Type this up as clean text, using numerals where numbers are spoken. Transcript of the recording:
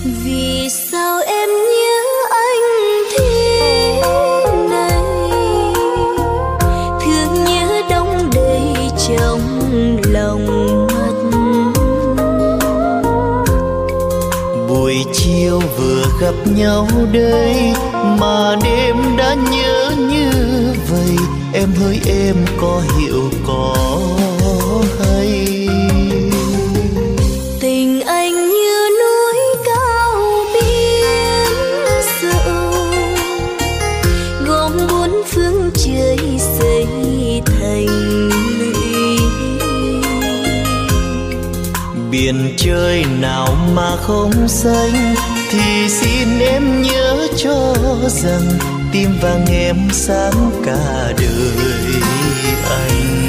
Vì sao em nhớ anh thế này, thương nhớ đong đầy trong lòng mắt. Buổi chiều vừa gặp nhau đây mà đêm đã nhớ như vậy. Em hỡi em có hiểu có hay? Tình anh như núi cao biển rộng, gom bốn phương trời xây thành lũy. Biển trời nào mà không xanh, thì xin em nhớ cho rằng tim vàng em sáng cả đời anh.